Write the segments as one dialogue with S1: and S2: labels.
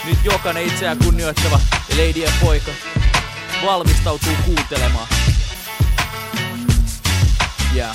S1: Nyt jokainen itseään kunnioittava ja leidien poika valmistautuu kuuntelemaan. Yeah.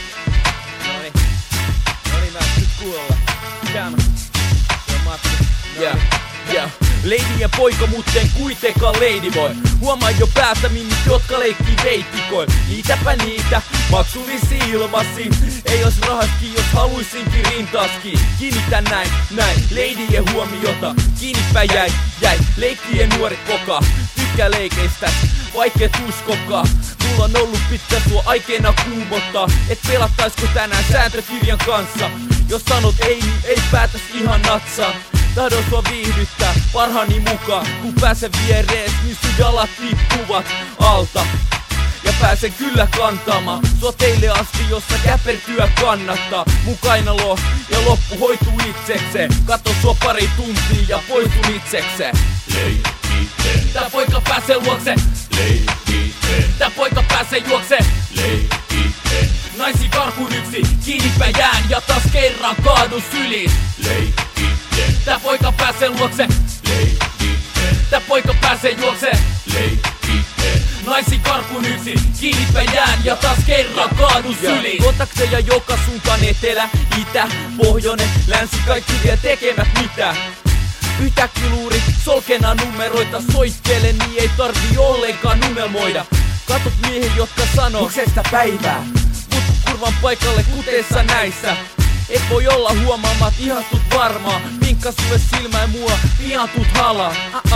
S1: Noniin, mä nyt kuulla. Käymä. Se on Matti. Yeah. Leidien poika, mutten kuitenkaan ladyboy. Huomaa jo päästä mimmit, jotka leikkii veittikoin. Liitäpä niitä, maksullisi ilmasi. Ei ois rahaskin, jos haluisinkin rintaski. Kiinnitä näin, leidien huomiota. Kiinnipä jäi, leikkien nuoret kokaa. Tykkää leikeistä, vaikeet uskokaa. Mulla on ollut pitkä sua aikeena kuumottaa. Et pelattaisko tänään sääntökirjan kanssa? Jos sanot ei, niin ei päätäs ihan natsaa. Tahdon sua viihdyttää parhaani mukaan. Kun pääsen vierees, niin sun jalat tippuvat alta. Ja pääsen kyllä kantamaan sua teille asti, jossa käpertyä kannattaa. Mun kainalo ja loppu hoituu itsekseen. Kato sua pari tuntia ja poistun itsekseen.
S2: Leikiten.
S1: Tää poika pääsee luokse.
S2: Leikiten.
S1: Tää poika pääsee juokse.
S2: Leikiten.
S1: Naisi karkuun yksi, kiinnipä jään ja taas kerran kaadu syliin.
S2: Leikiten.
S1: Tää poika pääsee luokse.
S2: Leikiten.
S1: Tää poika pääsee juokse.
S2: Leikiten.
S1: Naisi karkuun yksi, kiinnipä jään ja taas kerran kaadu syliin. Kontakteja joka suuntaan, etelä, itä, pohjoinen, länsi, kaikki vie tekemät mitään. Yhtäkkiluuri, solkena numeroita soittele, niin ei tarvii ollenkaan unelmoida. Katot miehen, jotka sanoo
S3: Muksesta päivää.
S1: Mut kurvan paikalle kuteessa näissä. Et voi olla huomaamat, ihastut varmaa. Vinkka sulle silmään mua, pian tuut halaa.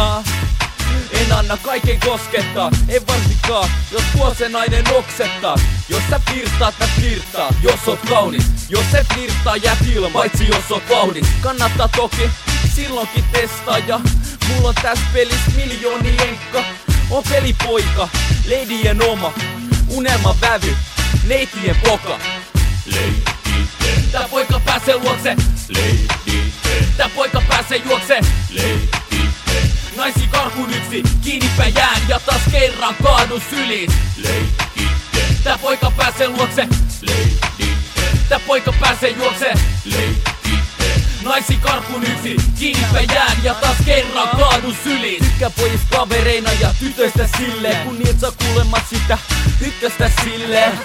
S1: En anna kaiken koskettaa, en varsinkaan, jos tuo nainen oksettaa. Jos sä flirtaat, mä flirtaan, jos oot kaunis. Jos et flirtaa, jäät ilman, paitsi jos oot vauhdis. Kannattaa toki, silloinkin testaa. Ja mulla on täs pelis miljooni enkka. On pelipoika, leidien oma, unelman vävy, neitien poka.
S2: Leikiten.
S1: Tää poika pääsee luokse.
S2: Leikiten.
S1: Tää poika pääsee juokse.
S2: Leikiten.
S1: Naisi karkuun yksi, kiinnipä jään ja taas kerran kaadu syliin.
S2: Leikiten.
S1: Tää poika pääsee luokse.
S2: Leikiten.
S1: Tää poika pääsee juokse.
S2: Leikiten.
S1: Naisi karkuun yksi, kiinnipä jään ja taas kerran kaadu syliin. Tykkää pojis kavereina ja tytöistä silleen, kun niet saa kuulemat sitä tyttöstä silleen.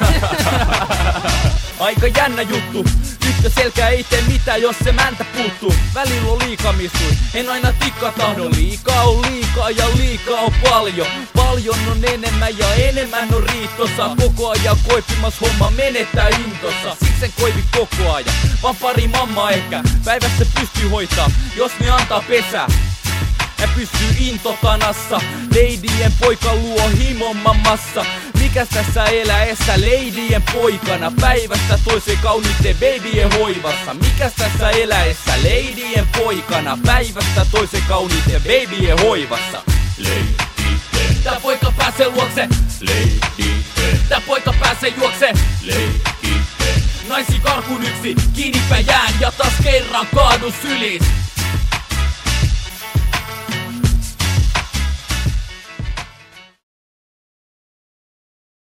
S1: Aika jännä juttu, tyttö selkää ei tee mitään, jos se mäntä puuttuu. Välillä on liikamistui, en aina tikka tahdo. Liikaa on liikaa ja liikaa on paljon. Paljon on enemmän ja enemmän on riitossa. Koko ajan koipimas homma menettää intossa. Siksi en koivi koko ajan, vaan pari mammaa ehkä. Päivässä pystyy hoitaa, jos ne antaa pesää. Ja pysyy intokanassa, leidien poika luo himon mammassa. Mikäs tässä eläessä leidien poikana, päivästä toiseen kauniitten babyjen hoivassa. Mikäs tässä eläessä leidien poikana, päivästä toiseen kauniitten babyjen hoivassa.
S2: Leikiten.
S1: Tää poika pääsee luokse.
S2: Leikiten.
S1: Tää poika pääsee juokse.
S2: Leikiten.
S1: Naisi karkuun yksi, kiinnipä jään ja taas kerran kaadu syliin.